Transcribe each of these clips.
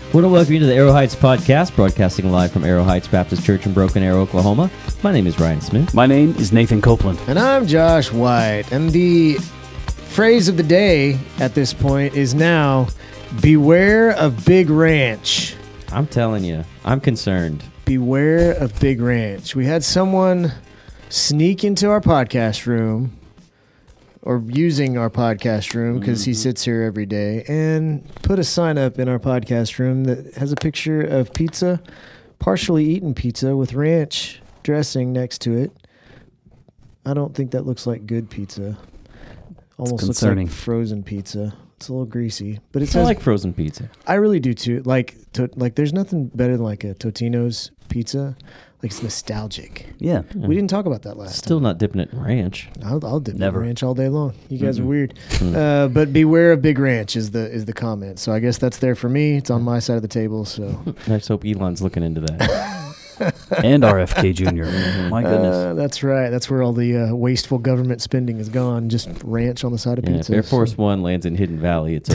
want to welcome you to the Arrow Heights podcast, broadcasting live from Arrow Heights Baptist Church in Broken Arrow, Oklahoma. My name is Ryan Smith. My name is Nathan Copeland. And I'm Josh White. And the phrase of the day at this point is now, beware of Big Ranch. I'm telling you, I'm concerned. Beware of Big Ranch. We had someone sneak into our podcast room, or using our podcast room because he sits here every day, and put a sign up in our podcast room that has a picture of pizza, partially eaten pizza with ranch dressing next to it. I don't think that looks like good pizza. Almost looks like frozen pizza. It's a little greasy, but it says, I like frozen pizza. I really do too. Like there's nothing better than like a Totino's pizza. Like, it's nostalgic. Yeah. We didn't talk about that last time. Still not dipping it in ranch. I'll dip Never. in ranch all day long. You guys are weird. But beware of Big Ranch is the comment. So I guess that's there for me. It's on my side of the table. So I just hope Elon's looking into that. And RFK Jr. My goodness. That's right. That's where all the wasteful government spending is gone. Just ranch on the side of pizza. If Air Force One lands in Hidden Valley, it's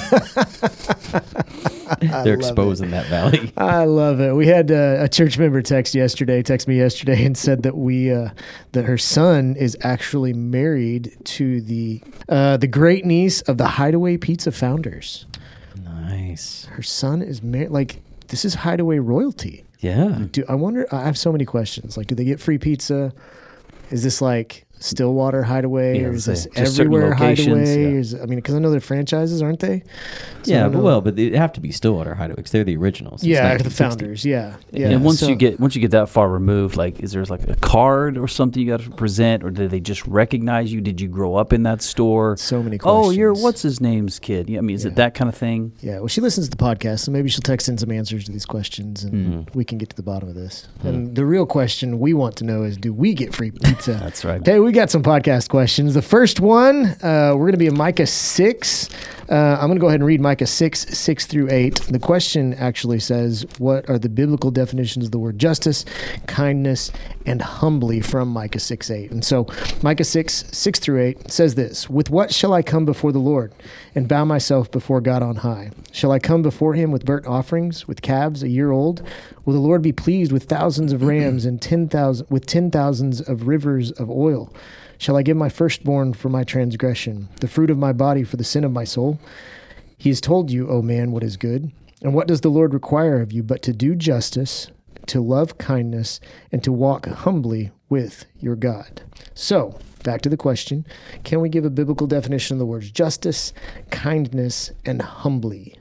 over. They're exposing that valley. I love it. We had a church member text me yesterday and said that that her son is actually married to the great niece of the Hideaway Pizza founders. Nice. Her son is married. Like, this is Hideaway royalty. Yeah. I have so many questions. Like, do they get free pizza? Is this like Stillwater Hideaway, or is this everywhere Hideaway? Yeah. Because I know they're franchises, aren't they? So yeah, but they have to be Stillwater Hideaway because they're the originals. Yeah, the founders. Yeah. And once you get that far removed, like, is there like a card or something you got to present, or did they just recognize you? Did you grow up in that store? So many questions. Oh, you're what's his name's kid? Yeah, is it that kind of thing? Yeah. Well, she listens to the podcast, so maybe she'll text in some answers to these questions, and we can get to the bottom of this. And the real question we want to know is, do we get free pizza? That's right. Okay, we got some podcast questions. The first one, we're going to be in Micah 6. I'm going to go ahead and read Micah 6 through 8. The question actually says, what are the biblical definitions of the word justice, kindness, and humbly from Micah 6:8? And so Micah 6 through 8 says this: with what shall I come before the Lord and bow myself before God on high? Shall I come before him with burnt offerings, with calves a year old? Will the Lord be pleased with thousands of rams and 10,000s of rivers of oil? Shall I give my firstborn for my transgression, the fruit of my body for the sin of my soul? He has told you, O man, what is good. And what does the Lord require of you but to do justice, to love kindness, and to walk humbly with your God? So, back to the question, can we give a biblical definition of the words justice, kindness, and humbly?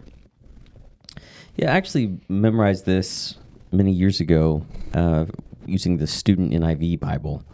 Yeah, I actually memorized this many years ago using the Student NIV Bible.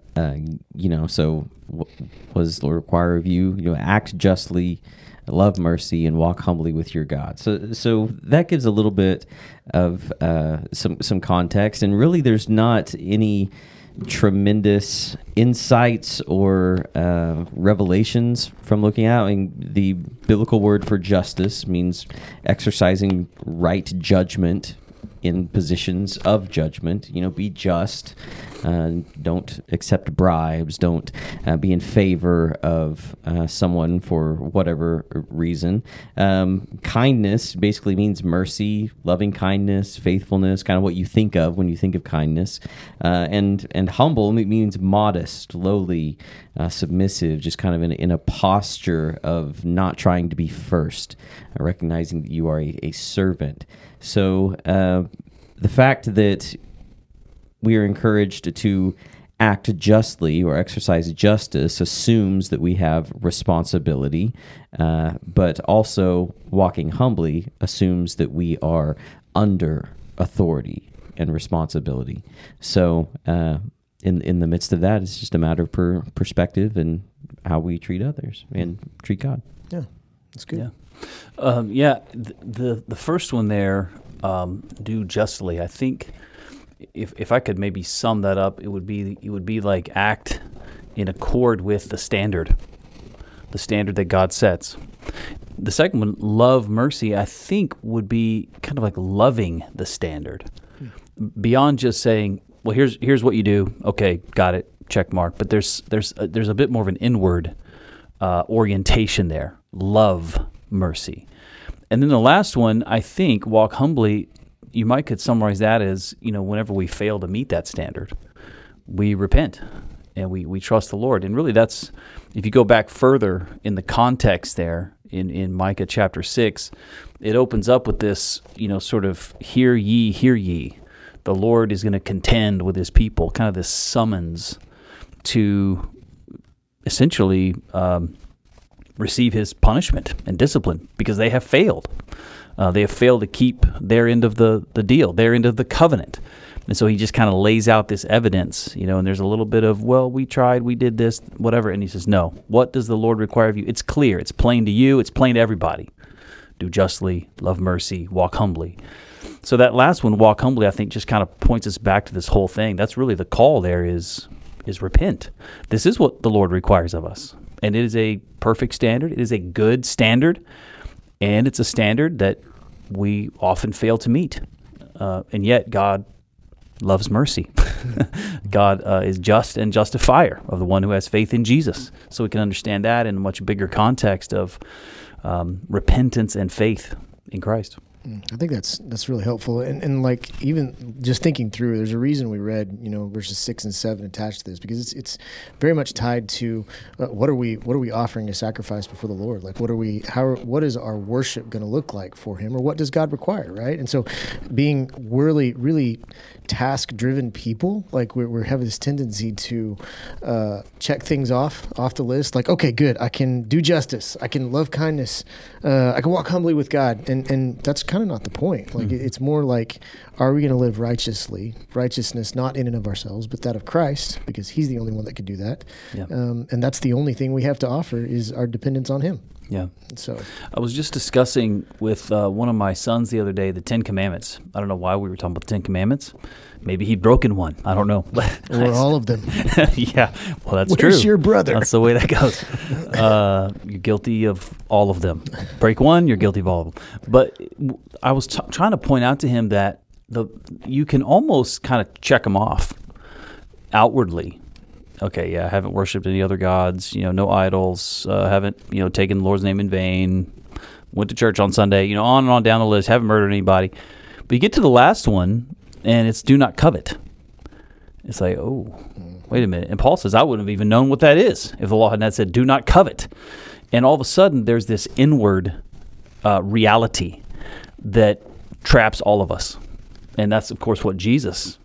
So what does the Lord require of you? Act justly, love mercy, and walk humbly with your God. So that gives a little bit of some context, and really there's not any tremendous insights or revelations from looking at. I mean, the biblical word for justice means exercising right judgment in positions of judgment. Be just. Don't accept bribes. Don't be in favor of someone for whatever reason. Kindness basically means mercy, loving kindness, faithfulness, kind of what you think of when you think of kindness. And humble means modest, lowly, submissive, just kind of in a posture of not trying to be first, recognizing that you are a servant. So the fact that we are encouraged to act justly or exercise justice assumes that we have responsibility, but also walking humbly assumes that we are under authority and responsibility. So in the midst of that, it's just a matter of perspective and how we treat others and treat God. Yeah, that's good. Yeah. The first one there, do justly, I think if I could maybe sum that up, it would be like act in accord with the standard that God sets. The second one, love mercy, I think would be kind of like loving the standard. Beyond just saying, well, here's what you do. Okay, got it, check mark. But there's a bit more of an inward orientation there. Love mercy. And then the last one, I think, walk humbly, you might could summarize that as, whenever we fail to meet that standard, we repent and we trust the Lord. And really that's, if you go back further in the context there in Micah chapter 6, it opens up with this, sort of hear ye. The Lord is going to contend with his people, kind of this summons to essentially receive his punishment and discipline because they have failed. They have failed to keep their end of the deal, their end of the covenant. And so he just kind of lays out this evidence, and there's a little bit of, well, we tried, we did this, whatever. And he says, no, what does the Lord require of you? It's clear. It's plain to you. It's plain to everybody. Do justly, love mercy, walk humbly. So that last one, walk humbly, I think just kind of points us back to this whole thing. That's really the call there is repent. This is what the Lord requires of us. And it is a perfect standard. It is a good standard. And it's a standard that we often fail to meet. And yet God loves mercy. God is just and justifier of the one who has faith in Jesus. So we can understand that in a much bigger context of repentance and faith in Christ. I think that's really helpful, and like even just thinking through, there's a reason we read verses 6 and 7 attached to this, because it's very much tied to what are we offering to sacrifice before the Lord? Like what is our worship going to look like for Him, or what does God require, right? And so, being really task-driven people, like we have this tendency to check things off the list. Like, okay, good, I can do justice, I can love kindness, I can walk humbly with God, and that's kind of not the point. Like it's more like, are we going to live righteousness not in and of ourselves, but that of Christ, because He's the only one that can do that. Yeah. And that's the only thing we have to offer is our dependence on Him. Yeah. So I was just discussing with one of my sons the other day the Ten Commandments. I don't know why we were talking about the Ten Commandments. Maybe he'd broken one. I don't know. Or all of them. Yeah. Well, that's true. Where's your brother? That's the way that goes. You're guilty of all of them. Break one, you're guilty of all of them. But I was trying to point out to him that you can almost kind of check them off outwardly. Okay, yeah, I haven't worshipped any other gods, no idols, haven't, taken the Lord's name in vain, went to church on Sunday, on and on down the list, haven't murdered anybody. But you get to the last one, and it's do not covet. It's like, oh, wait a minute. And Paul says, I wouldn't have even known what that is if the law hadn't said do not covet. And all of a sudden, there's this inward reality that traps all of us. And that's, of course, what Jesus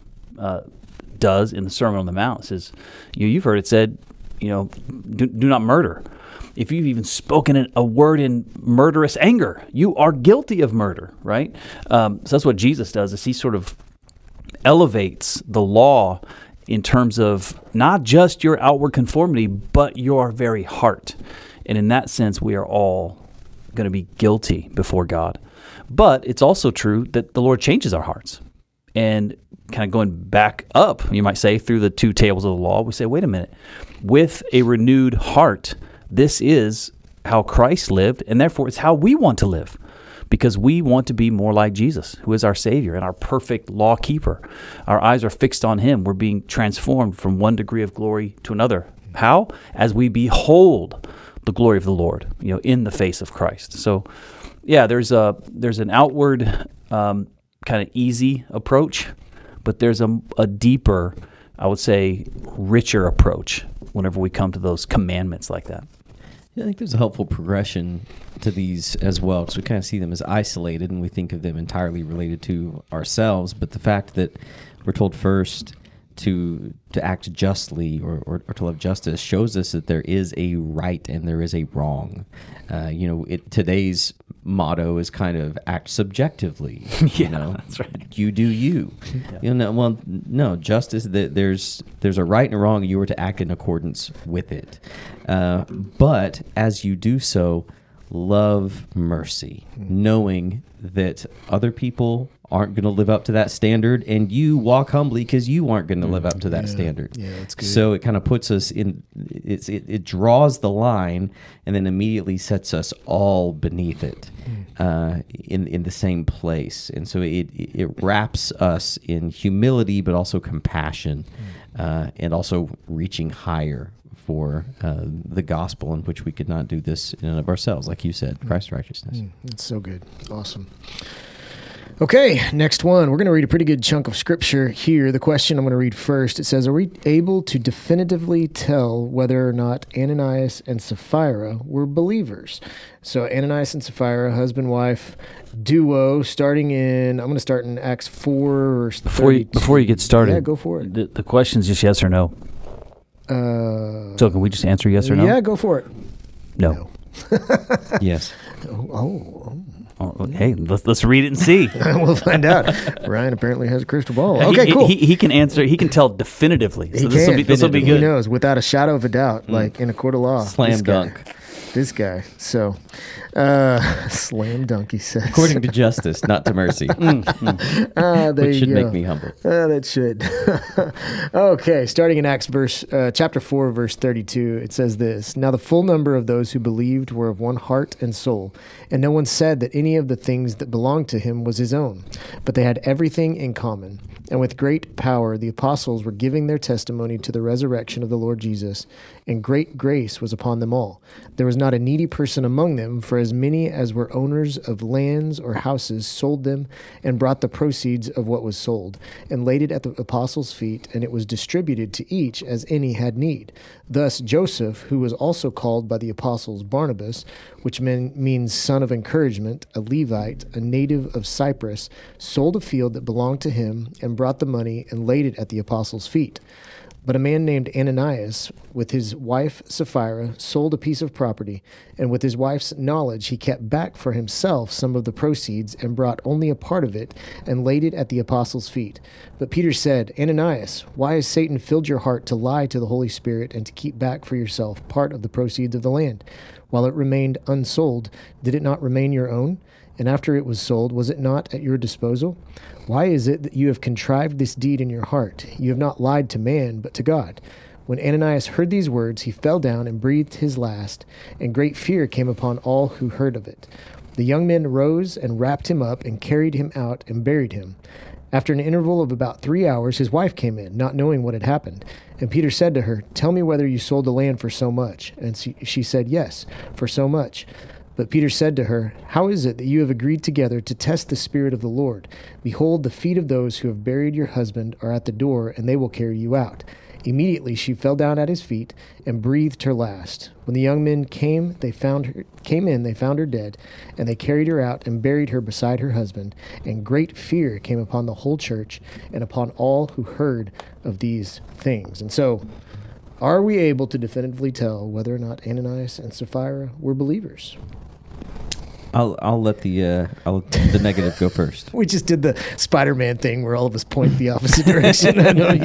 does in the Sermon on the Mount. It says, you've heard it said, do not murder. If you've even spoken a word in murderous anger, you are guilty of murder, right? So that's what Jesus does, is He sort of elevates the law in terms of not just your outward conformity, but your very heart. And in that sense, we are all going to be guilty before God. But it's also true that the Lord changes our hearts. And kind of going back up, you might say, through the two tables of the law, we say, wait a minute, with a renewed heart, this is how Christ lived, and therefore it's how we want to live, because we want to be more like Jesus, who is our Savior and our perfect law keeper. Our eyes are fixed on Him. We're being transformed from one degree of glory to another. How? As we behold the glory of the Lord, in the face of Christ. So, yeah, there's an outward kind of easy approach, but there's a deeper, I would say, richer approach whenever we come to those commandments like that. Yeah, I think there's a helpful progression to these as well, because we kind of see them as isolated and we think of them entirely related to ourselves. But the fact that we're told first to act justly or to love justice shows us that there is a right and there is a wrong. Today's motto is kind of act subjectively. Yeah, that's right. You do you. Yeah. No, justice, there's a right and a wrong, and you are to act in accordance with it. But as you do so, love mercy, knowing that other people aren't going to live up to that standard, and you walk humbly because you aren't going to live up to that standard. Yeah, that's good. So it kind of puts us in, it draws the line and then immediately sets us all beneath it. in the same place, and so it wraps us in humility, but also compassion, and also reaching higher for the gospel, in which we could not do this in and of ourselves, like you said, Christ's righteousness. That's so good. Awesome. Okay, next one. We're going to read a pretty good chunk of scripture here. The question I'm going to read first, it says, are we able to definitively tell whether or not Ananias and Sapphira were believers? So Ananias and Sapphira, husband-wife duo, I'm going to start in Acts 4, verse 32. Before you get started, yeah, go for it. The question is just yes or no. So can we just answer yes or no? Yeah, go for it. No. Yes. Oh, hey, let's read it and see. We'll find out. Ryan apparently has a crystal ball. Yeah, Okay, cool. He can answer. He can tell definitively. So this will be good. He knows without a shadow of a doubt, like in a court of law. Slam dunk. This guy. So, slam dunk, he says. According to justice, not to mercy. There Which should you make go. me humble. That should. Okay, starting in Acts chapter 4, verse 32, it says this. Now the full number of those who believed were of one heart and soul, and no one said that any of the things that belonged to him was his own, but they had everything in common. And with great power the apostles were giving their testimony to the resurrection of the Lord Jesus, and great grace was upon them all. There was not a needy person among them, for as many as were owners of lands or houses sold them and brought the proceeds of what was sold, and laid it at the apostles' feet, and it was distributed to each as any had need. Thus Joseph, who was also called by the apostles Barnabas, which means son of encouragement, a Levite, a native of Cyprus, sold a field that belonged to him, and brought the money and laid it at the apostles' feet. But a man named Ananias, with his wife Sapphira, sold a piece of property, and with his wife's knowledge he kept back for himself some of the proceeds, and brought only a part of it, and laid it at the apostles' feet. But Peter said, Ananias, why has Satan filled your heart to lie to the Holy Spirit, and to keep back for yourself part of the proceeds of the land? While it remained unsold, did it not remain your own? And after it was sold, was it not at your disposal? Why is it that you have contrived this deed in your heart? You have not lied to man, but to God. When Ananias heard these words, he fell down and breathed his last, and great fear came upon all who heard of it. The young men rose and wrapped him up and carried him out and buried him. After an interval of about 3 hours, his wife came in, not knowing what had happened. And Peter said to her, Tell me whether you sold the land for so much. And she said, Yes, for so much. But Peter said to her, How is it that you have agreed together to test the Spirit of the Lord? Behold, the feet of those who have buried your husband are at the door, and they will carry you out. Immediately she fell down at his feet and breathed her last. When the young men came in, they found her dead, and they carried her out and buried her beside her husband. And great fear came upon the whole church and upon all who heard of these things. And so, are we able to definitively tell whether or not Ananias and Sapphira were believers? I'll let the negative go first. We just did the Spider-Man thing where all of us point the opposite direction. I know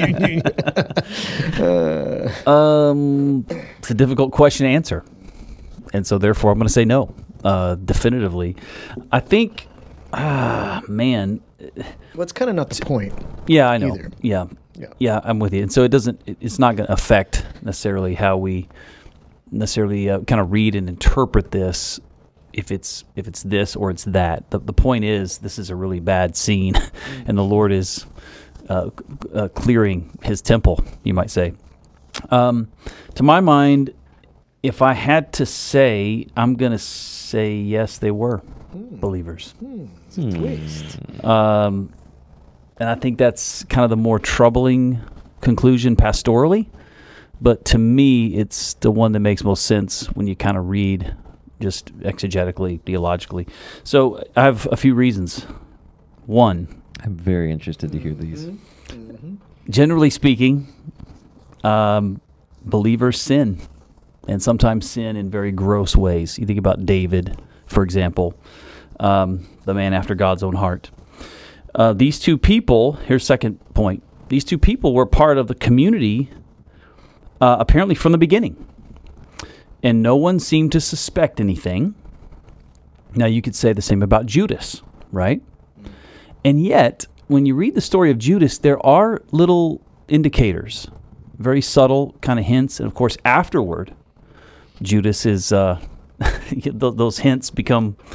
it's a difficult question to answer, and so therefore I'm going to say no, definitively. I think, man. Well, it's kind of not the point. Yeah, I know. Either. Yeah, I'm with you. And so it's not going to affect necessarily how we necessarily kind of read and interpret this. If it's this or it's that. The point is, this is a really bad scene, and the Lord is clearing his temple, you might say. To my mind, if I had to say, I'm going to say yes, they were believers. It's a twist. And I think that's kind of the more troubling conclusion pastorally. But to me, it's the one that makes most sense when you kind of read just exegetically, theologically. So I have a few reasons. One, I'm very interested to hear these. Generally speaking, believers sin, and sometimes sin in very gross ways. You think about David, for example, the man after God's own heart. These two people, here's second point, these two people were part of the community apparently from the beginning. And no one seemed to suspect anything. Now, you could say the same about Judas, right? And yet, when you read the story of Judas, there are little indicators, very subtle kind of hints. And, of course, afterward, Judas is, those hints become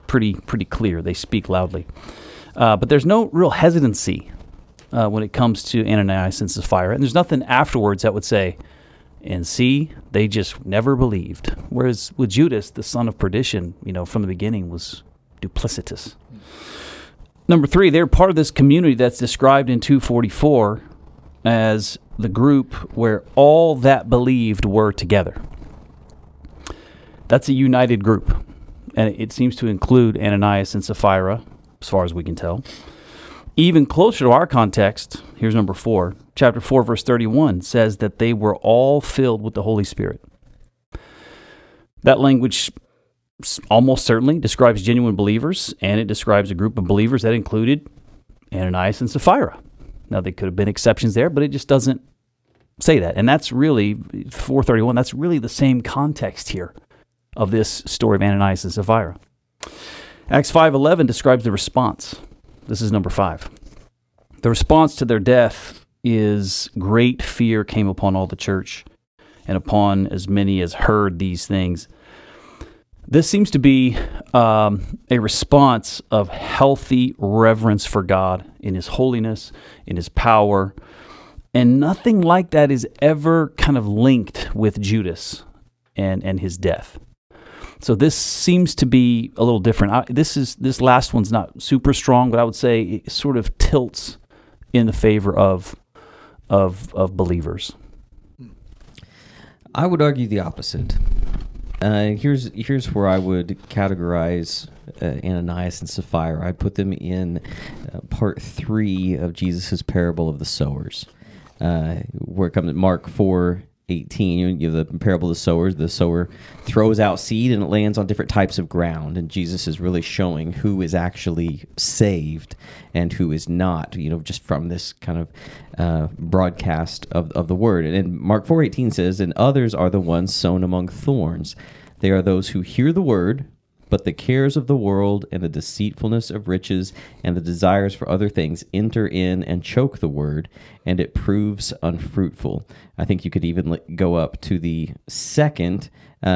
pretty clear. They speak loudly. But there's no real hesitancy when it comes to Ananias and Sapphira. And there's nothing afterwards that would say, and see, they just never believed. Whereas with Judas, the son of perdition, from the beginning was duplicitous. Number 3, they're part of this community that's described in 2:44 as the group where all that believed were together. That's a united group, and it seems to include Ananias and Sapphira, as far as we can tell. Even closer to our context, here's number 4. Chapter 4, verse 31 says that they were all filled with the Holy Spirit. That language almost certainly describes genuine believers, and it describes a group of believers that included Ananias and Sapphira. Now, there could have been exceptions there, but it just doesn't say that. And that's really, 4:31, that's really the same context here of this story of Ananias and Sapphira. Acts 5:11 describes the response. This is number 5. The response to their death is great fear came upon all the church and upon as many as heard these things. This seems to be a response of healthy reverence for God in His holiness, in His power, and nothing like that is ever kind of linked with Judas and his death. So this seems to be a little different. This last one's not super strong, but I would say it sort of tilts in the favor of believers. I would argue the opposite. Here's where I would categorize Ananias and Sapphira. I'd put them in part 3 of Jesus' parable of the sowers, where it comes at Mark 4:18. You have the parable of the sowers. The sower throws out seed and it lands on different types of ground, and Jesus is really showing who is actually saved and who is not, just from this kind of broadcast of the word. And Mark 4:18 says, "And others are the ones sown among thorns. They are those who hear the word, but the cares of the world and the deceitfulness of riches and the desires for other things enter in and choke the word, and it proves unfruitful." I think you could even go up to the second,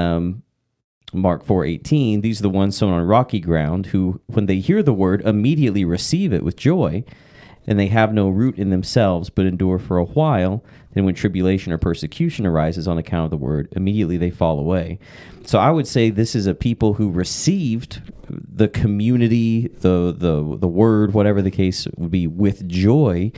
Mark 4:18. "These are the ones sown on rocky ground, who, when they hear the word, immediately receive it with joy, and they have no root in themselves, but endure for a while. Then when tribulation or persecution arises on account of the word, immediately they fall away." So I would say this is a people who received the community, the word, whatever the case would be, with joy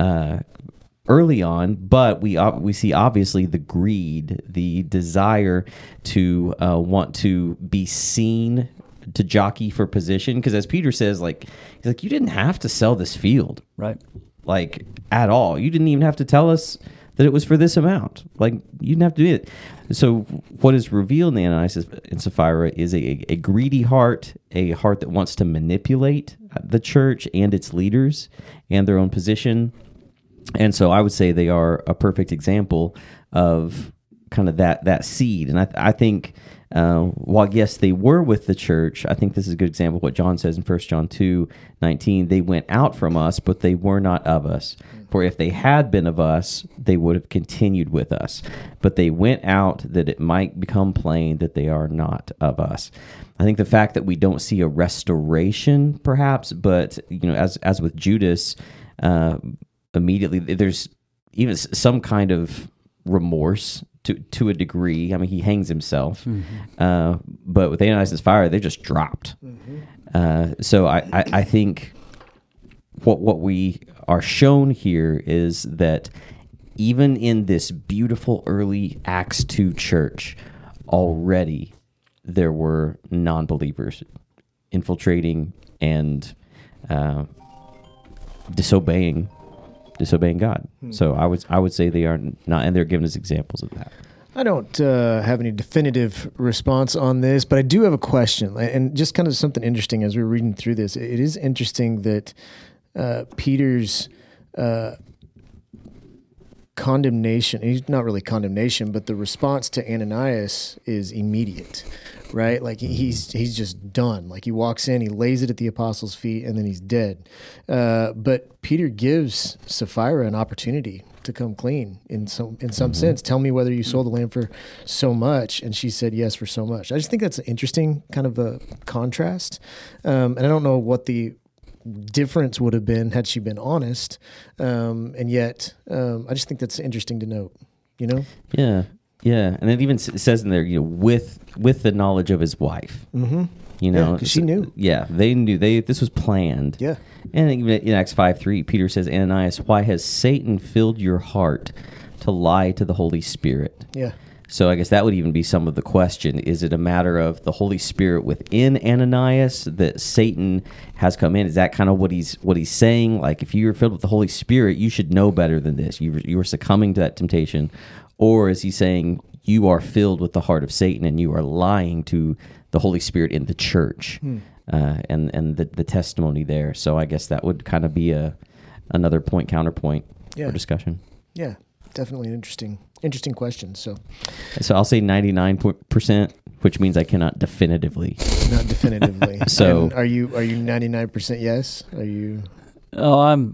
early on, but we see obviously the greed, the desire to want to be seen, to jockey for position. Because as Peter says, he's like, you didn't have to sell this field, Right? like at all. You didn't even have to tell us that it was for this amount. Like, you didn't have to do it. So what is revealed in Ananias and Sapphira is a greedy heart, a heart that wants to manipulate the church and its leaders and their own position. And so I would say they are a perfect example of kind of that seed. And I think while, yes, they were with the church, I think this is a good example of what John says in 1 John 2:19. "They went out from us, but they were not of us. For if they had been of us, they would have continued with us. But they went out that it might become plain that they are not of us." I think the fact that we don't see a restoration, perhaps, but as with Judas, immediately there's even some kind of remorse to a degree. I mean, he hangs himself, but with Ananias and Sapphira, they just dropped. So I think what we are shown here is that even in this beautiful early Acts 2 church, already there were non-believers infiltrating and disobeying God. So I would say they are not, and they're giving us examples of that. I don't have any definitive response on this, but I do have a question, and just kind of something interesting as we were reading through this. It is interesting that Peter's condemnation. He's not really condemnation, but the response to Ananias is immediate, right? Like he's just done. Like he walks in, he lays it at the apostles' feet, and then he's dead. But Peter gives Sapphira an opportunity to come clean in some sense. Tell me whether you sold the land for so much, and she said yes for so much. I just think that's an interesting kind of a contrast, and I don't know what the difference would have been had she been honest, and yet I just think that's interesting to note. Yeah, and it even says in there, with the knowledge of his wife. Mm-hmm. Because she knew. Yeah, they knew. This was planned. Yeah. And even in Acts 5:3, Peter says, Ananias, why has Satan filled your heart to lie to the Holy Spirit? Yeah. So I guess that would even be some of the question. Is it a matter of the Holy Spirit within Ananias that Satan has come in? Is that kind of what he's saying? Like, if you're filled with the Holy Spirit, you should know better than this. You were succumbing to that temptation. Or is he saying you are filled with the heart of Satan and you are lying to the Holy Spirit in the church? And the testimony there. So I guess that would kind of be another counterpoint for discussion. Yeah, definitely an interesting question. So I'll say 99%, which means I cannot definitively. Not definitively. So and are you 99% yes? Are you? Oh, I'm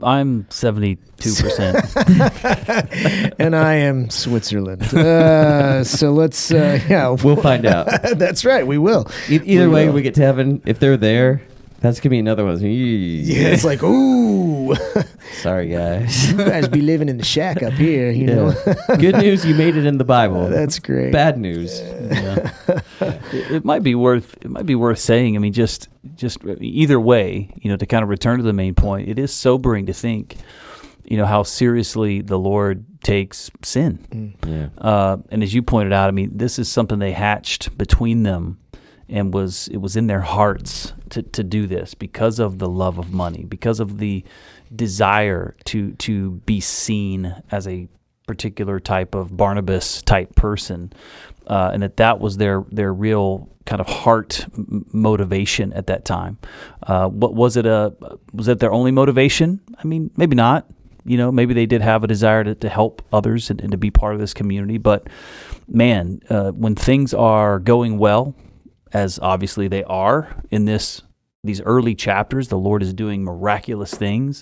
72%. And I am Switzerland. So let's we'll find out. That's right, we will. Either way, we get to heaven. If they're there, that's gonna be another one. Yeah, it's like, ooh. Sorry, guys. You guys be living in the shack up here, you know. Good news, you made it in the Bible. That's great. Bad news. It might be worth saying. I mean, just either way, to kind of return to the main point. It is sobering to think, how seriously the Lord takes sin. Yeah. And as you pointed out, I mean, this is something they hatched between them, and it was in their hearts to do this because of the love of money, because of the desire to be seen as a particular type of Barnabas type person, and that was their real kind of heart motivation at that time. Was it their only motivation? I mean, maybe not. Maybe they did have a desire to help others and to be part of this community. But man, when things are going well, as obviously they are in these early chapters, the Lord is doing miraculous things.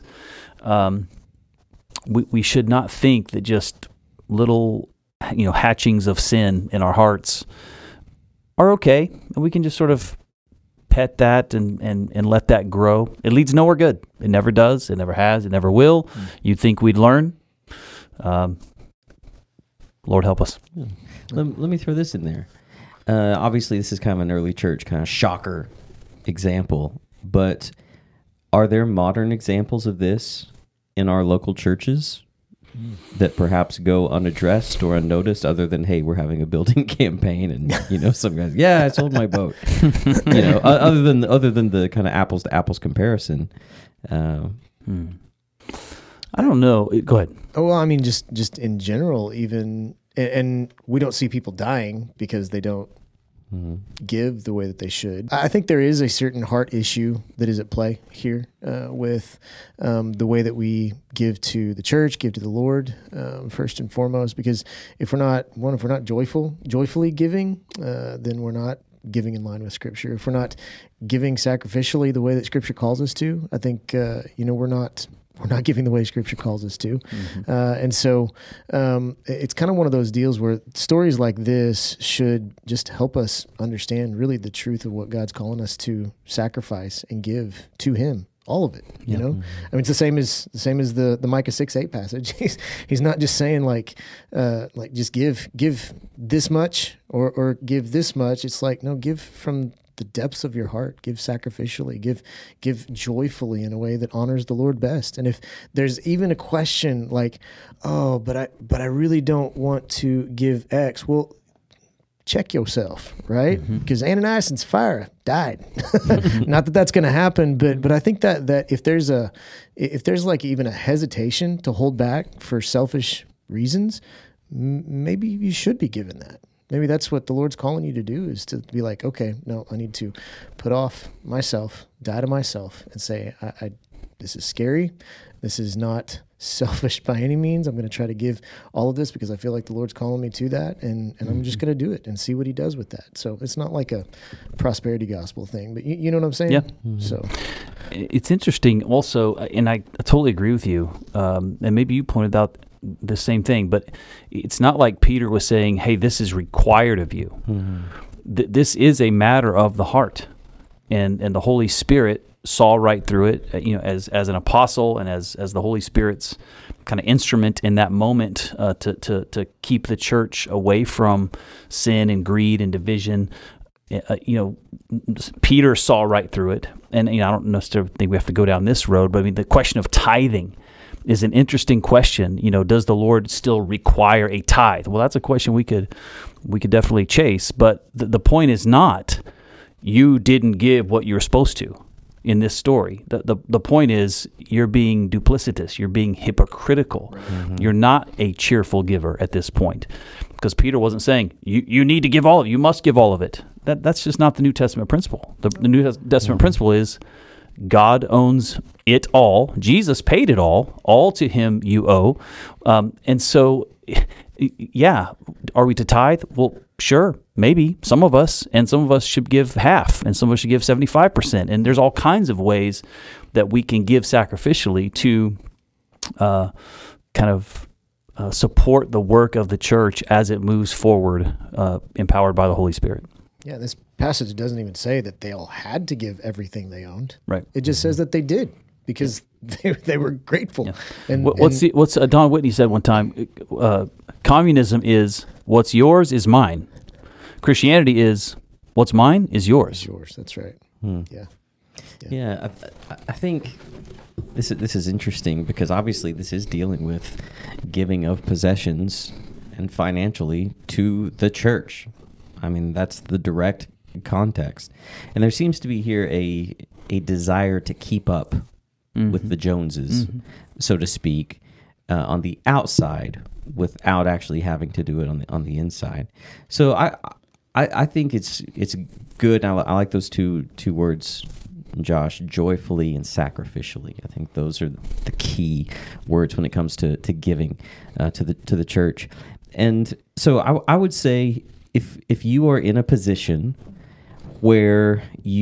We should not think that just little, hatchings of sin in our hearts are okay, and we can just sort of pet that and let that grow. It leads nowhere good. It never does. It never has. It never will. You'd think we'd learn. Lord help us. Yeah. Let me throw this in there. Obviously, this is kind of an early church kind of shocker example, but are there modern examples of this in our local churches that perhaps go unaddressed or unnoticed, other than, hey, we're having a building campaign and some guys, I sold my boat. Other than the kind of apples to apples comparison. I don't know. Go ahead. Oh, well, I mean, just in general, even, and we don't see people dying because they don't give the way that they should. I think there is a certain heart issue that is at play here with the way that we give to the church, give to the Lord, first and foremost, because if we're not joyfully giving, then we're not giving in line with Scripture. If we're not giving sacrificially the way that Scripture calls us to, I think we're not giving the way Scripture calls us to. And so it's kind of one of those deals where stories like this should just help us understand really the truth of what God's calling us to sacrifice and give to Him. All of it, I mean, it's the same as the Micah 6:8 passage. He's not just saying like just give this much or give this much. It's like, no, give from the depths of your heart, give sacrificially, give joyfully in a way that honors the Lord best. And if there's even a question like, oh, but I really don't want to give X, well, check yourself, right? Because Ananias and Sapphira died. Not that that's going to happen, but I think that if there's like even a hesitation to hold back for selfish reasons, maybe you should be given that. Maybe that's what the Lord's calling you to do, is to be like, okay, no, I need to put off myself, die to myself, and say, I this is scary. This is not selfish by any means. I'm going to try to give all of this because I feel like the Lord's calling me to that, and I'm just going to do it and see what he does with that. So it's not like a prosperity gospel thing, but you know what I'm saying? Yeah. So It's interesting also, and I totally agree with you, and maybe you pointed out the same thing, but it's not like Peter was saying, hey, this is required of you. This is a matter of the heart, and the Holy Spirit saw right through it, as an apostle and as the Holy Spirit's kind of instrument in that moment to keep the church away from sin and greed and division. Peter saw right through it, and I don't necessarily think we have to go down this road, but I mean the question of tithing is an interesting question. Does the Lord still require a tithe? Well, that's a question we could definitely chase, but the point is not you didn't give what you were supposed to in this story. The point is you're being duplicitous, you're being hypocritical. Right. You're not a cheerful giver at this point, because Peter wasn't saying you need to give all of it, you must give all of it. That's just not the New Testament principle. The New Testament principle is God owns it all. Jesus paid it all to him you owe. And so, yeah, are we to tithe? Well, sure, maybe some of us, and some of us should give half, and some of us should give 75%. And there's all kinds of ways that we can give sacrificially to support the work of the church as it moves forward, empowered by the Holy Spirit. Yeah, this passage doesn't even say that they all had to give everything they owned. Right. It just says that they did because they were grateful. Yeah. And what's Don Whitney said one time? Communism is what's yours is mine. Christianity is what's mine is yours. It's yours. That's right. Yeah. Yeah, I think this is interesting because obviously this is dealing with giving of possessions and financially to the church. I mean, that's the direct context. And there seems to be here a desire to keep up with the Joneses, so to speak, on the outside without actually having to do it on the inside. So I think it's good. I like those two words, Josh, joyfully and sacrificially. I think those are the key words when it comes to giving to the church. And so I would say if you are in a position where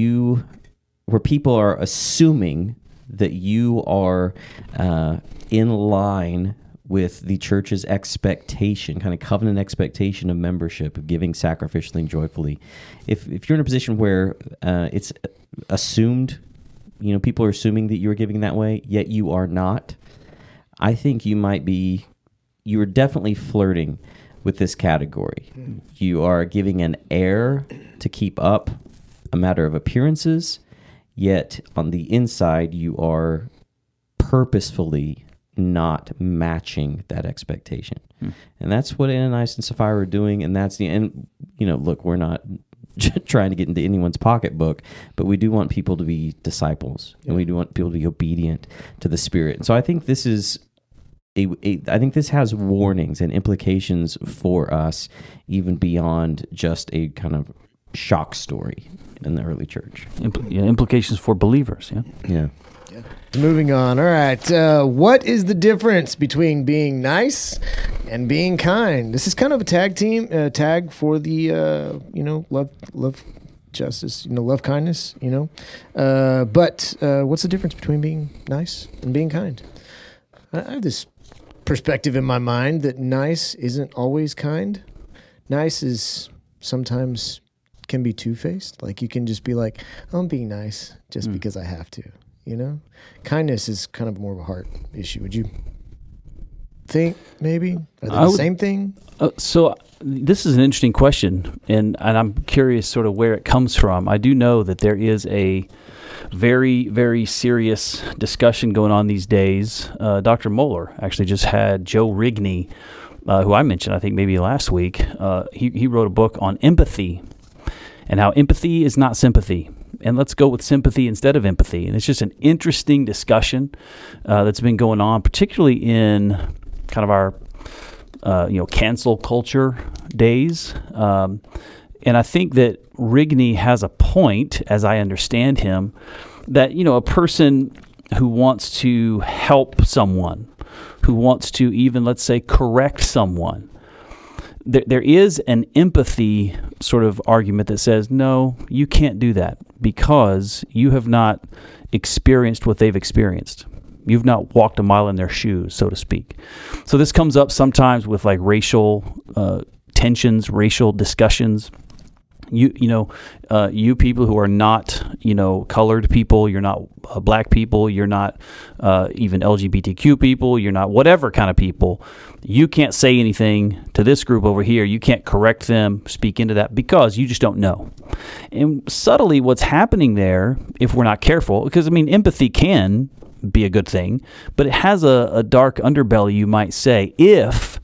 people are assuming that you are in line with the church's expectation, kind of covenant expectation of membership, of giving sacrificially and joyfully, if you're in a position where it's assumed, people are assuming that you're giving that way, yet you are not, I think you're definitely flirting with this category. You are giving an air to keep up, a matter of appearances, yet on the inside you are purposefully not matching that expectation. And that's what Ananias and Sapphira are doing, and look, we're not trying to get into anyone's pocketbook, but we do want people to be disciples, and we do want people to be obedient to the Spirit. And so I think this is I think this has warnings and implications for us, even beyond just a kind of shock story in the early church. Implications for believers. Yeah. Moving on. All right. What is the difference between being nice and being kind? This is kind of a tag for the love, justice, love, kindness. But what's the difference between being nice and being kind? I have this perspective in my mind that nice isn't always kind. Nice is sometimes can be two-faced. Like you can just be like, I'm being nice just because I have to, Kindness is kind of more of a heart issue. Would you think maybe? Are they the same thing? So this is an interesting question, and I'm curious sort of where it comes from. I do know that there is a very, very serious discussion going on these days. Dr. Moeller actually just had Joe Rigney, who I mentioned, I think maybe last week. He wrote a book on empathy and how empathy is not sympathy. And let's go with sympathy instead of empathy. And it's just an interesting discussion that's been going on, particularly in kind of our cancel culture days. And I think that Rigney has a point, as I understand him, that, a person who wants to help someone, who wants to even, let's say, correct someone. There is an empathy sort of argument that says, no, you can't do that because you have not experienced what they've experienced. You've not walked a mile in their shoes, so to speak. So this comes up sometimes with like racial tensions, racial discussions. You people who are not, colored people, you're not black people, you're not even LGBTQ people, you're not whatever kind of people. You can't say anything to this group over here. You can't correct them, speak into that because you just don't know. And subtly what's happening there, if we're not careful, because empathy can be a good thing, but it has a dark underbelly, you might say, if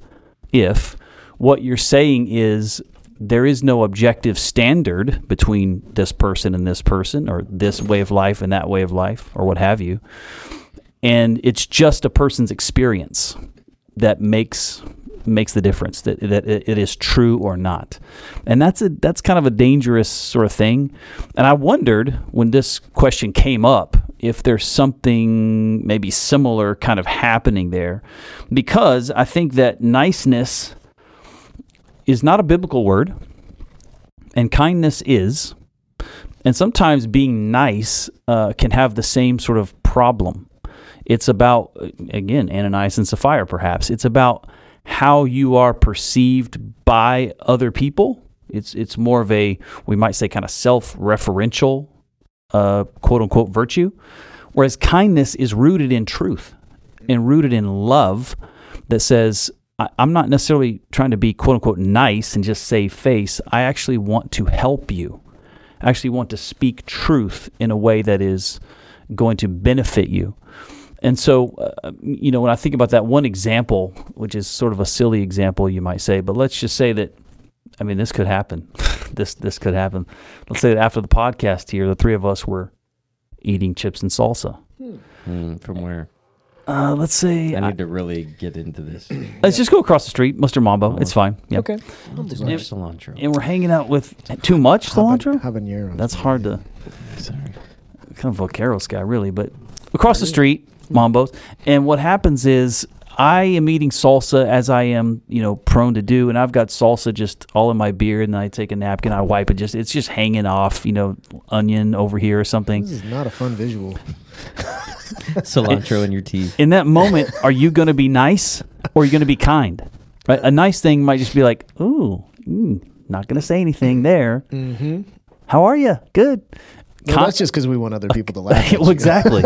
what you're saying is there is no objective standard between this person and this person, or this way of life and that way of life, or what have you, and it's just a person's experience that makes the difference, that it is true or not. And that's kind of a dangerous sort of thing. And I wondered when this question came up if there's something maybe similar kind of happening there, because I think that niceness is not a biblical word, and kindness is. And sometimes being nice can have the same sort of problem. It's about, again, Ananias and Sapphira perhaps. It's about how you are perceived by other people. It's more of a, we might say, kind of self-referential, quote-unquote, virtue. Whereas kindness is rooted in truth and rooted in love that says, I'm not necessarily trying to be, quote-unquote, nice and just save face. I actually want to help you. I actually want to speak truth in a way that is going to benefit you. And so, when I think about that one example, which is sort of a silly example, you might say, but let's just say that, this could happen. this could happen. Let's say that after the podcast here, the three of us were eating chips and salsa. From where? Let's say I need to really get into this. Let's just go across the street, Mr. Mambo. It's fine. Yep. Okay. Too much cilantro. And we're hanging out with too much cilantro? Habanero. That's hard to... Sorry. Kind of Vaqueros guy, really. But across the street, Mambo's. And what happens is I am eating salsa as I am, prone to do. And I've got salsa just all in my beard. And I take a napkin, I wipe it. It's just hanging off, onion over here or something. This is not a fun visual. Cilantro in your teeth. In that moment, are you going to be nice or are you going to be kind? Right? A nice thing might just be like, ooh, not going to say anything there. Mm-hmm. How are you? Good. No, that's just because we want other people to laugh. Well, exactly.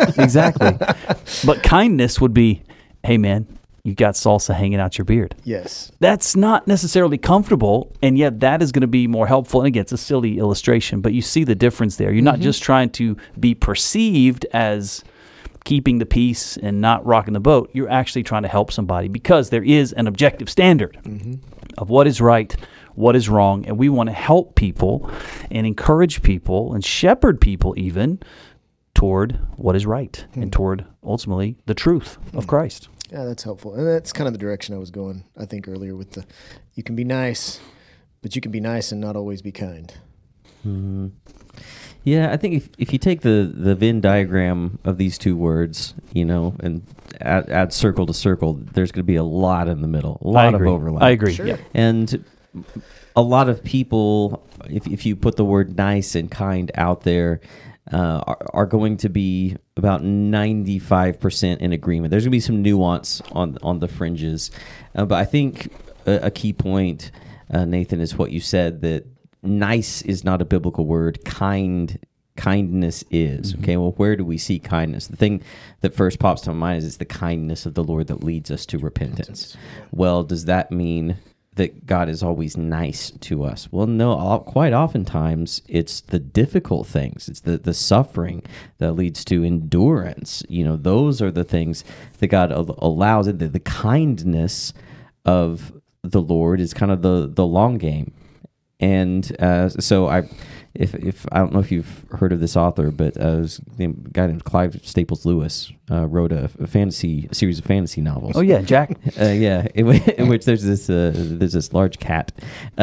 But kindness would be, hey, man, you got salsa hanging out your beard. Yes. That's not necessarily comfortable, and yet that is going to be more helpful. And again, it's a silly illustration, but you see the difference there. You're not just trying to be perceived as keeping the peace and not rocking the boat. You're actually trying to help somebody because there is an objective standard of what is right, what is wrong, and we want to help people and encourage people and shepherd people even toward what is right and toward ultimately the truth of Christ. Yeah, that's helpful. And that's kind of the direction I was going, I think, earlier with the, you can be nice, but you can be nice and not always be kind. Mm-hmm. Yeah, I think if you take the Venn diagram of these two words, and add circle to circle, there's going to be a lot in the middle, a lot of overlap. I agree. Sure. Yep. And a lot of people, if you put the word nice and kind out there, are going to be about 95% in agreement. There's going to be some nuance on the fringes. But I think a key point, Nathan, is what you said, that nice is not a biblical word. Kindness is. Okay, well, where do we see kindness? The thing that first pops to my mind is it's the kindness of the Lord that leads us to repentance. Well, does that mean that God is always nice to us? Well, no, quite oftentimes it's the difficult things. It's the suffering that leads to endurance. Those are the things that God allows. The kindness of the Lord is kind of the long game. And so if I don't know if you've heard of this author, but a guy named Clive Staples Lewis wrote a series of fantasy novels. Oh yeah, Jack. Yeah, in which there's this large cat.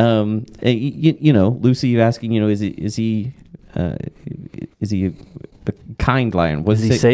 Lucy, you asking, is he a kind lion? Is he safe?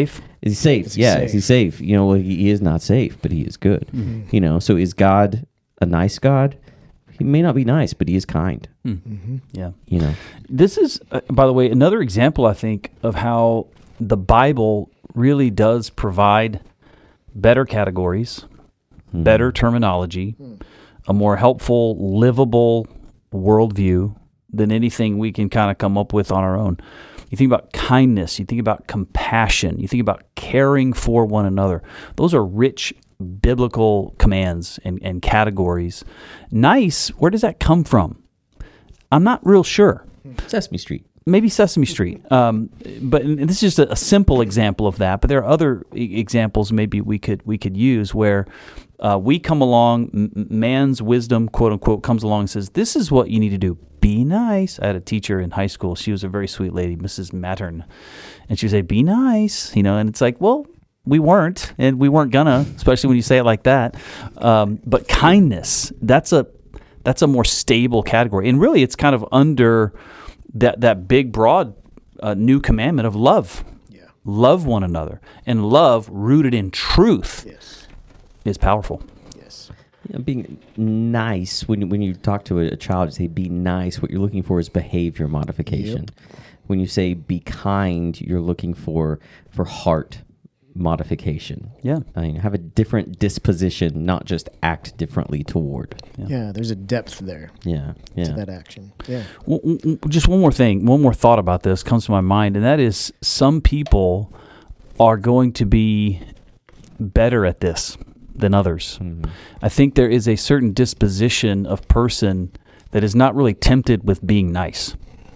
Is he safe? Is he Yeah. safe? Is he safe? You know, well, he is not safe, but he is good. You know, so is God a nice God? He may not be nice, but he is kind. Yeah. You know, This is, by the way, another example, I think, of how the Bible really does provide better categories, better terminology, a more helpful, livable worldview than anything we can kind of come up with on our own. You think about kindness, you think about compassion, you think about caring for one another. Those are rich biblical commands and categories. Nice, where does that come from? I'm not real sure. Sesame Street. Maybe Sesame Street. But and this is just a simple example of that. But there are other examples maybe we could use where we come along, man's wisdom, quote unquote, comes along and says, this is what you need to do. Be nice. I had a teacher in high school. She was a very sweet lady, Mrs. Mattern. And she would say, be nice. You know, and it's like, well, we weren't, and we weren't gonna, especially when you say it like that. But kindness, that's a more stable category. And really, it's kind of under that big, broad new commandment of love. Yeah. Love one another. And love rooted in truth is powerful. Yes. You know, being nice, when you talk to a child, you say be nice. What you're looking for is behavior modification. When you say be kind, you're looking for heart modification. Yeah. I mean, have a different disposition, not just act differently toward. Yeah, there's a depth there Yeah. to Yeah. that action. Yeah. Just one more thing, one more thought about this comes to my mind, and that is some people are going to be better at this than others. I think there is a certain disposition of person that is not really tempted with being nice.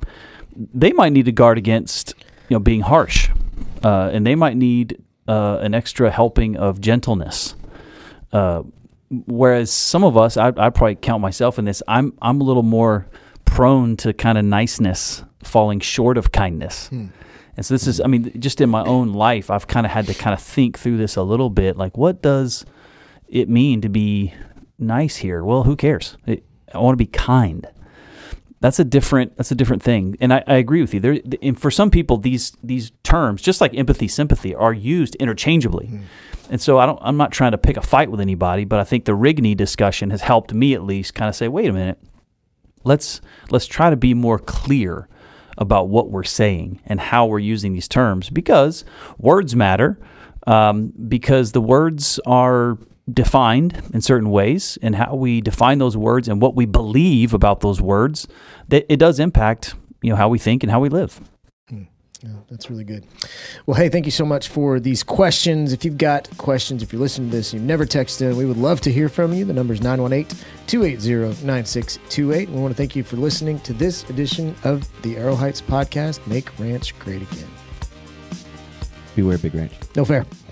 They might need to guard against, being harsh, and they might need an extra helping of gentleness. Whereas some of us, I probably count myself in this. I'm a little more prone to kind of niceness falling short of kindness. And so this is, just in my own life, I've kind of had to kind of think through this a little bit. Like, what does it mean to be nice here? Well, who cares? I want to be kind. That's a different thing. And I agree with you. And for some people, these terms, just like empathy, sympathy, are used interchangeably. And so I'm not trying to pick a fight with anybody, but I think the Rigney discussion has helped me at least kind of say, wait a minute, let's try to be more clear about what we're saying and how we're using these terms, because words matter, because the words are defined in certain ways, and how we define those words and what we believe about those words, that it does impact, how we think and how we live. Yeah, that's really good. Well, hey, thank you so much for these questions. If you've got questions, if you're listening to this and you've never texted in, we would love to hear from you. The number is 918-280-9628. We want to thank you for listening to this edition of the Arrow Heights podcast, Make Ranch Great Again. Beware, Big Ranch. No fair.